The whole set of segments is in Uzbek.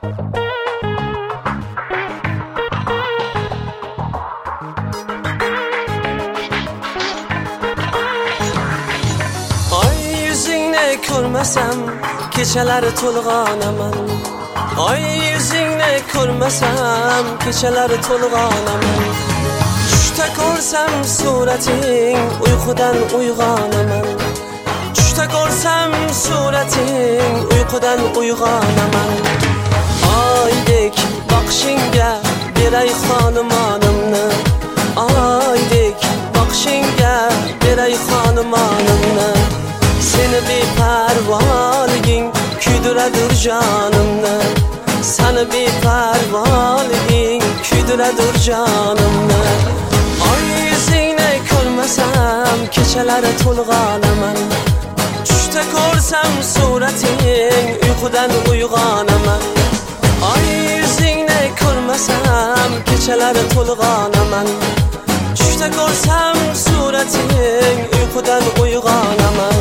Ko'rmasam kechalari to'lg'onaman. Oy yuzingni ko'rmasam kechalari to'lg'onaman. Tushda ko'rsam surating uyqudan uyg'onaman. Tushda ko'rsam surating uyqudan uyg'onaman. Oydek boqishingga beray xonumonimni. Oydek boqishingga beray xonumonimni. Seni beparvoliging kuydiradur jonimni. Seni beparvoliging kuydiradur jonimni. Oy yuzingni ko'rmasam kechalari to'lg'onaman. Tushda ko'rsam surating uyqudan uyg'onaman. Oy yuzingni ko'rmasam kechalari to'lg'onaman. Tushda ko'rsam surating uyqudan uyg'onaman.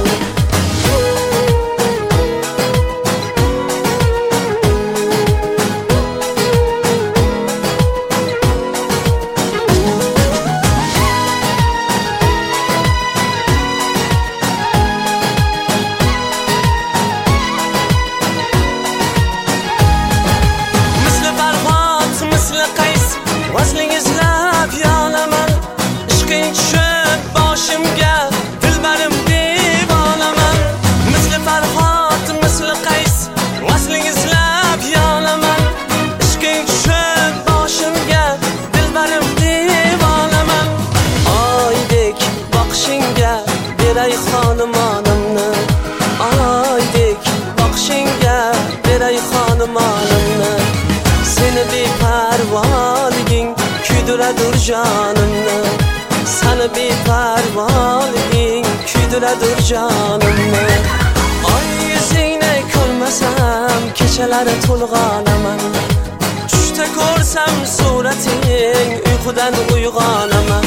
Vaslingizlab yonaman, ishqing tushib boshimga, dilbarim devonaman. Misli Farhod, misli Qays, vaslingizlab yonaman, ishqing tushib boshimga, dilbarim devonaman. Oydek boqishingga beray xonumonimni. Oydek boqishingga beray xonumonimni. Seni beparvoliging kuydiradur jonimni. Seni beparvoliging kuydiradur jonimni. Oy yuzingni ko'rmasam kechalari to'lg'onaman. Tushda ko'rsam surating uyqudan uyg'onaman.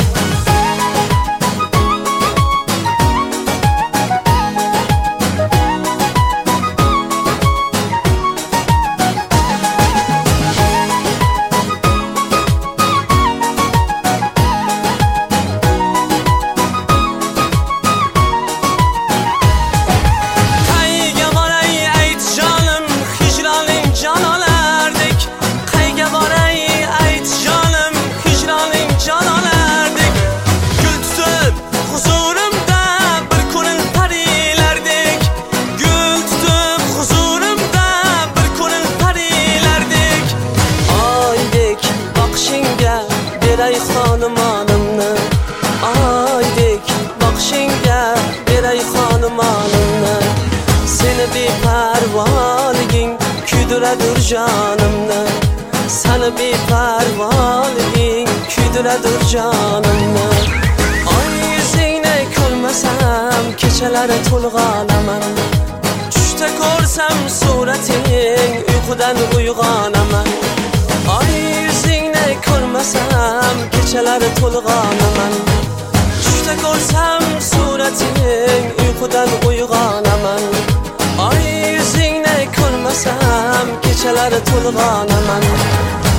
Beray xonumonimni. Oydek boqishingga beray xonumonimni. Seni beparvoliging kuydiradur jonimni. Seni beparvoliging kuydiradur jonimni. Oy yuzingni ko'rmasam kechalari to'lg'onaman. Tushda ko'rsam surating uyqudan uyg'onaman. Oy yuzingni ko'rmasam kechalari to'lg'onaman. Tushda ko'rsam surating uyqudan uyg'onaman. Oy yuzingni ko'rmasam kechalari to'lg'onaman.